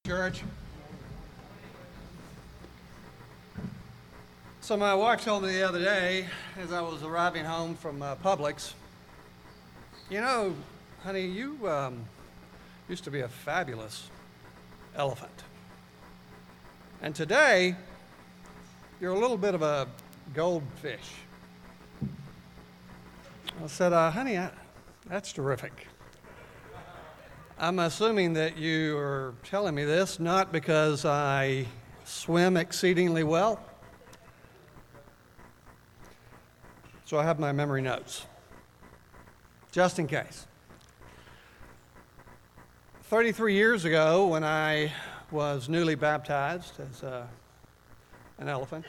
Church. So my wife told me the other day as I was arriving home from Publix, honey, you used to be a fabulous elephant. And today, you're a little bit of a goldfish. I said, honey, that's terrific. I'm assuming that you are telling me this not because I swim exceedingly well. So I have my memory notes, just in case. 33 years ago, when I was newly baptized as an elephant,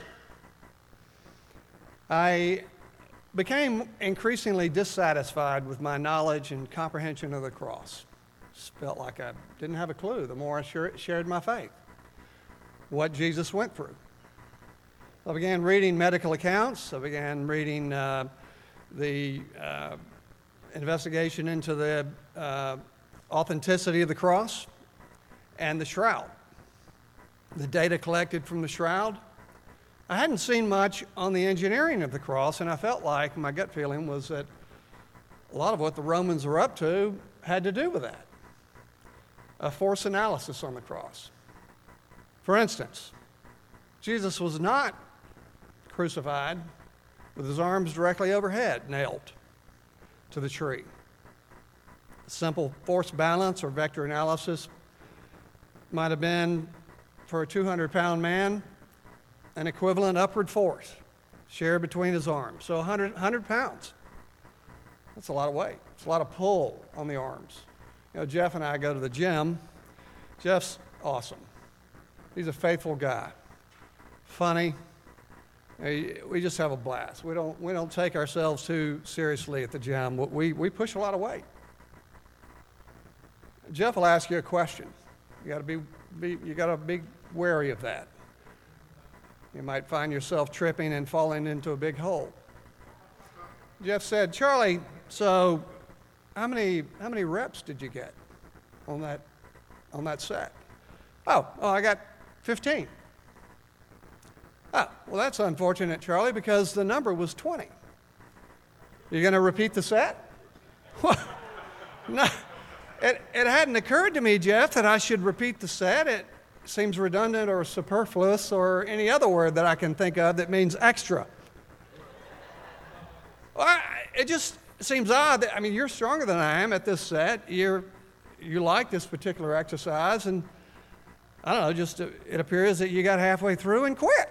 I became increasingly dissatisfied with my knowledge and comprehension of the cross. Just felt like I didn't have a clue the more I shared my faith, what Jesus went through. I began reading medical accounts. I began reading the investigation into the authenticity of the cross and the shroud, the data collected from the shroud. I hadn't seen much on the engineering of the cross, and I felt like my gut feeling was that a lot of what the Romans were up to had to do with that. A force analysis on the cross. For instance, Jesus was not crucified with his arms directly overhead, nailed to the tree. A simple force balance or vector analysis might have been, for a 200-pound man, an equivalent upward force shared between his arms. So 100 pounds. That's a lot of weight. It's a lot of pull on the arms. Jeff and I go to the gym. Jeff's awesome. He's a faithful guy. Funny. We just have a blast. We don't take ourselves too seriously at the gym. We push a lot of weight. Jeff will ask you a question. You got to be wary of that. You might find yourself tripping and falling into a big hole. Jeff said, "Charlie, so how many reps did you get on that set?" Oh, I got 15. Oh, well, that's unfortunate, Charlie, because the number was 20. You going to repeat the set? No, it hadn't occurred to me, Jeff, that I should repeat the set. It seems redundant or superfluous or any other word that I can think of that means extra. Well, it just seems odd that, you're stronger than I am at this set. You like this particular exercise, and I don't know, it appears that you got halfway through and quit.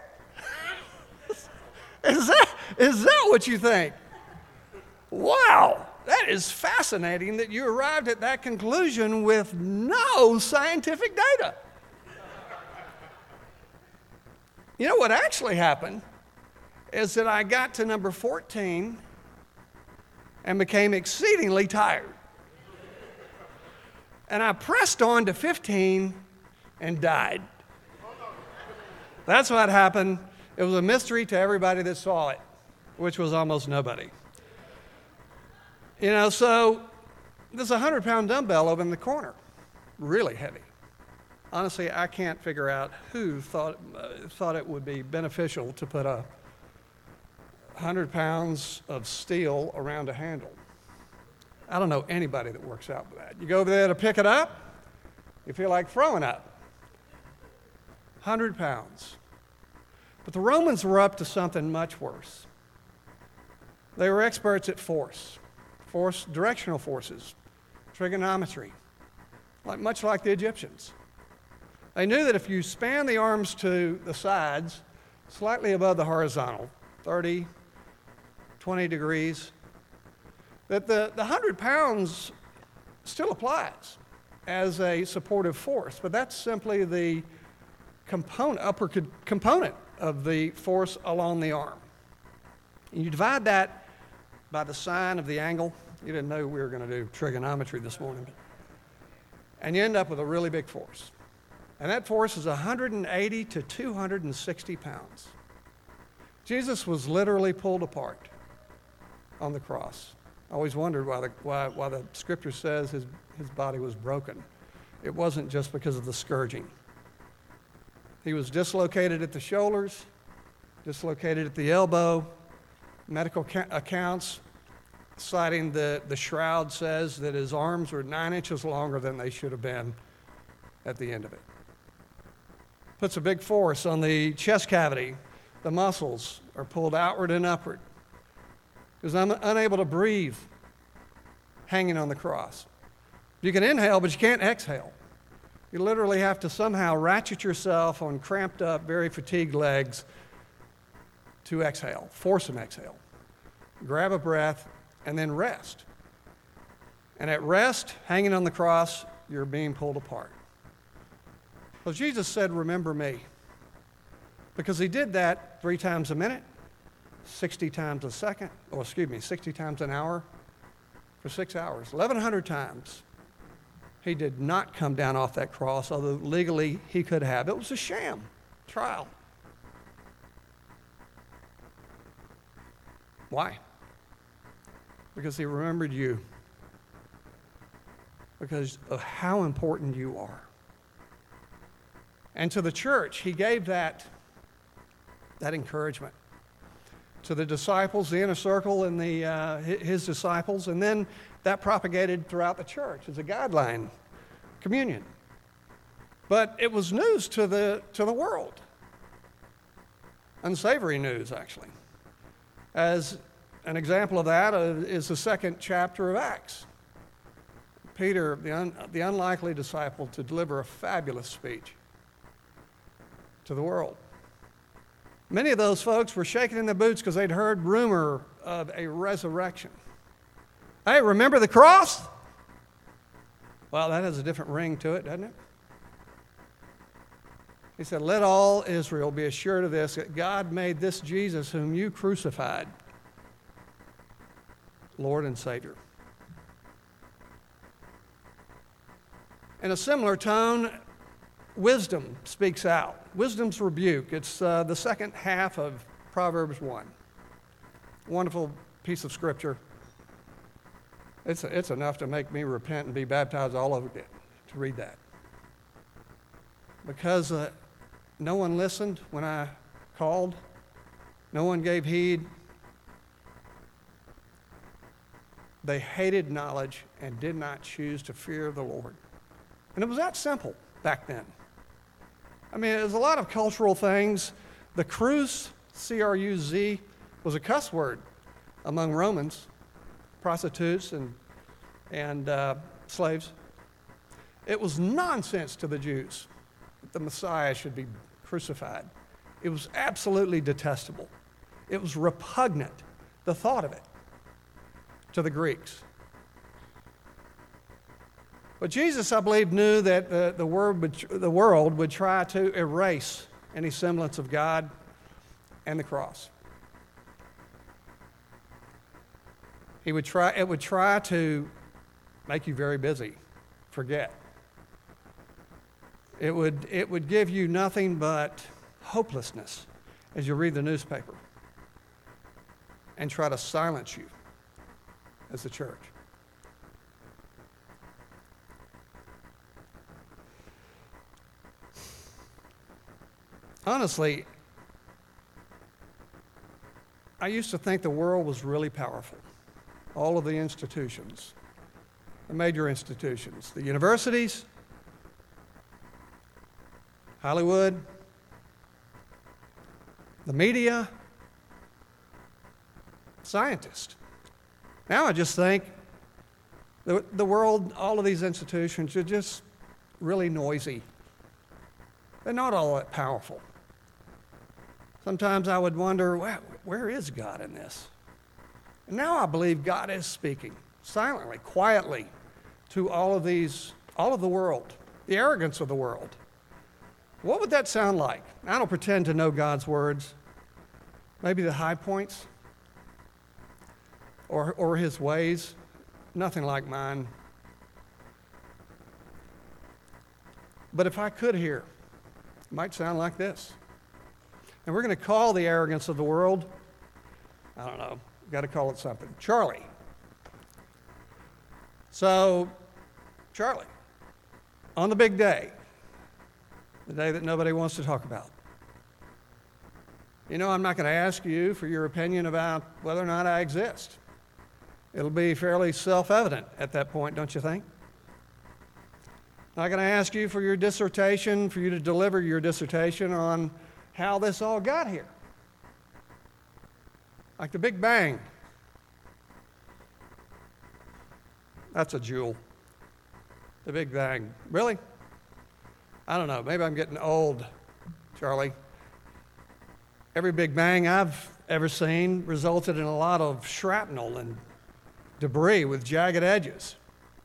Is that what you think? Wow, that is fascinating that you arrived at that conclusion with no scientific data. You know what actually happened is that I got to number 14 and became exceedingly tired. And I pressed on to 15 and died. That's what happened. It was a mystery to everybody that saw it, which was almost nobody. So there's a 100-pound dumbbell over in the corner, really heavy. Honestly, I can't figure out who thought it would be beneficial to put 100 pounds of steel around a handle. I don't know anybody that works out with that. You go over there to pick it up, you feel like throwing up. 100 pounds. But the Romans were up to something much worse. They were experts at force, directional forces, trigonometry, much like the Egyptians. They knew that if you span the arms to the sides, slightly above the horizontal, 30, 20 degrees, that the 100 pounds still applies as a supportive force, but that's simply the upper component of the force along the arm. And you divide that by the sine of the angle. You didn't know we were going to do trigonometry this morning. And you end up with a really big force. And that force is 180 to 260 pounds. Jesus was literally pulled apart on the cross. I always wondered why the scripture says his body was broken. it wasn't just because of the scourging. He was dislocated at the shoulders, dislocated at the elbow. Medical accounts citing the shroud says that his arms were 9 inches longer than they should have been at the end of it. Puts a big force on the chest cavity. The muscles are pulled outward and upward. He was unable to breathe hanging on the cross. You can inhale, but you can't exhale. You literally have to somehow ratchet yourself on cramped up, very fatigued legs to exhale, force an exhale. Grab a breath and then rest. And at rest, hanging on the cross, you're being pulled apart. Well, Jesus said, "Remember me." Because he did that 3 times a minute, 60 times a second, 60 times an hour for 6 hours. 1,100 times. He did not come down off that cross, although legally he could have. It was a sham trial. Why? Because he remembered you. Because of how important you are. And to the church, he gave that encouragement. To the disciples, the inner circle, and his disciples, and then that propagated throughout the church as a guideline, communion. But it was news to the world. Unsavory news, actually. As an example of that is the 2nd chapter of Acts. Peter, the unlikely disciple, to deliver a fabulous speech to the world. Many of those folks were shaking in their boots because they'd heard rumor of a resurrection. Hey, remember the cross? Well, that has a different ring to it, doesn't it? He said, "Let all Israel be assured of this, that God made this Jesus whom you crucified, Lord and Savior." In a similar tone, wisdom speaks out. Wisdom's rebuke. It's the second half of Proverbs 1. Wonderful piece of scripture. It's enough to make me repent and be baptized all over again to read that. Because no one listened when I called. No one gave heed. They hated knowledge and did not choose to fear the Lord. And it was that simple back then. I mean, there's a lot of cultural things. The cruz, C-R-U-Z, was a cuss word among Romans, prostitutes and slaves. It was nonsense to the Jews that the Messiah should be crucified. It was absolutely detestable. It was repugnant, the thought of it, to the Greeks. But Jesus, I believe, knew that the world would try to erase any semblance of God and the cross. It would try to make you very busy, forget. It would give you nothing but hopelessness as you read the newspaper and try to silence you as the church. Honestly, I used to think the world was really powerful. All of the institutions, the major institutions, the universities, Hollywood, the media, scientists. Now I just think the world, all of these institutions are just really noisy. They're not all that powerful. Sometimes I would wonder, where is God in this? And now I believe God is speaking silently, quietly to all of the world, the arrogance of the world. What would that sound like? I don't pretend to know God's words. Maybe the high points or his ways, nothing like mine. But if I could hear, it might sound like this. And we're going to call the arrogance of the world, I don't know, got to call it something. Charlie. So, Charlie, on the big day, the day that nobody wants to talk about. You know, I'm not going to ask you for your opinion about whether or not I exist. It'll be fairly self-evident at that point, don't you think? I'm not going to ask you for your dissertation, for you to deliver your dissertation on how this all got here. Like the Big Bang. That's a jewel. The Big Bang. Really? I don't know. Maybe I'm getting old, Charlie. Every Big Bang I've ever seen resulted in a lot of shrapnel and debris with jagged edges.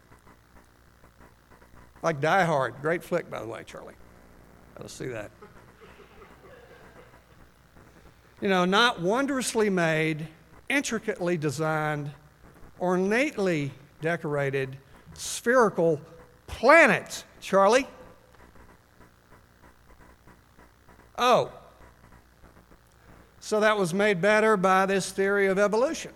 Like Die Hard. Great flick, by the way, Charlie. Let's see that. You know, not wondrously made, intricately designed, ornately decorated, spherical planets, Charlie. Oh, so that was made better by this theory of evolution.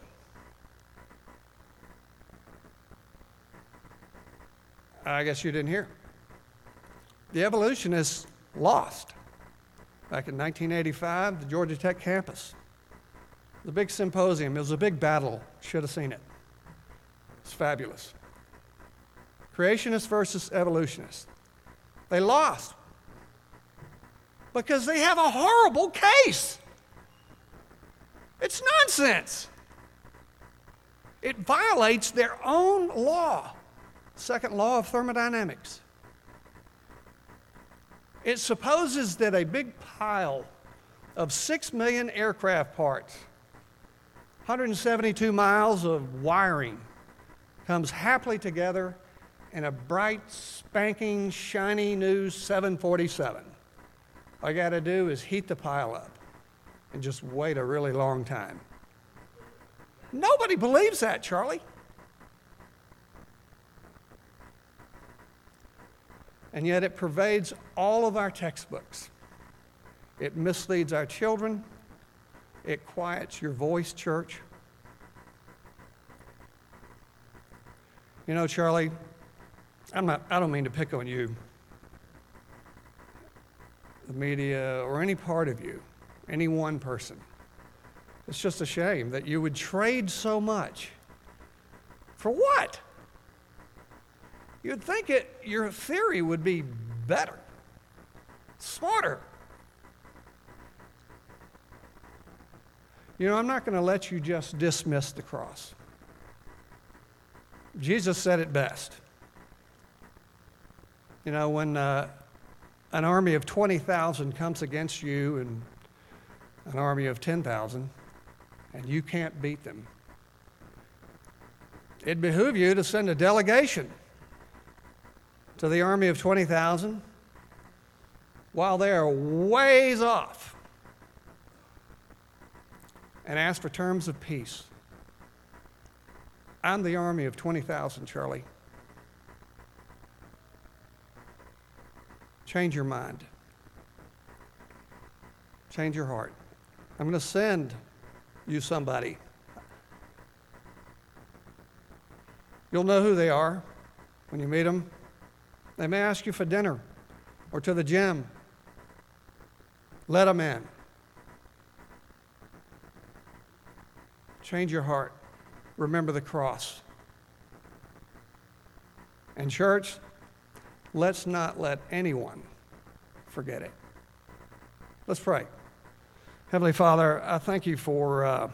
I guess you didn't hear. The evolutionists lost. Back in 1985, the Georgia Tech campus. The big symposium, it was a big battle. Should have seen it. It's fabulous. Creationists versus evolutionists. They lost because they have a horrible case. It's nonsense. It violates their own law, second law of thermodynamics. It supposes that a big pile of 6 million aircraft parts, 172 miles of wiring, comes happily together in a bright, spanking, shiny new 747. All you got to do is heat the pile up and just wait a really long time. Nobody believes that, Charlie. And yet it pervades all of our textbooks. It misleads our children. It quiets your voice, church. You know, Charlie, I don't mean to pick on you, the media, or any part of you, any one person. It's just a shame that you would trade so much. For what? You'd think your theory would be better, smarter. You know, I'm not going to let you just dismiss the cross. Jesus said it best. You know, when an army of 20,000 comes against you and an army of 10,000, and you can't beat them, it'd behoove you to send a delegation to the army of 20,000 while they're ways off and ask for terms of peace. I'm the army of 20,000, Charlie. Change your mind. Change your heart. I'm going to send you somebody. You'll know who they are when you meet them. They may ask you for dinner or to the gym. Let them in. Change your heart. Remember the cross. And church, let's not let anyone forget it. Let's pray. Heavenly Father, I thank you for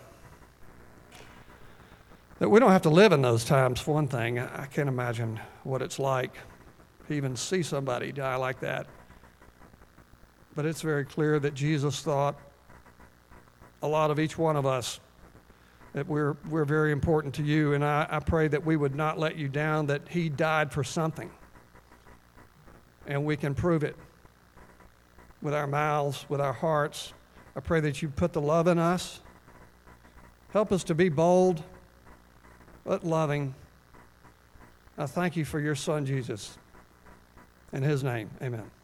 that we don't have to live in those times, for one thing. I can't imagine what it's like to even see somebody die like that. But it's very clear that Jesus thought a lot of each one of us, that we're very important to you, and I pray that we would not let you down, that he died for something, and we can prove it with our mouths, with our hearts. I pray that you put the love in us. Help us to be bold, but loving. I thank you for your son, Jesus. In his name, amen.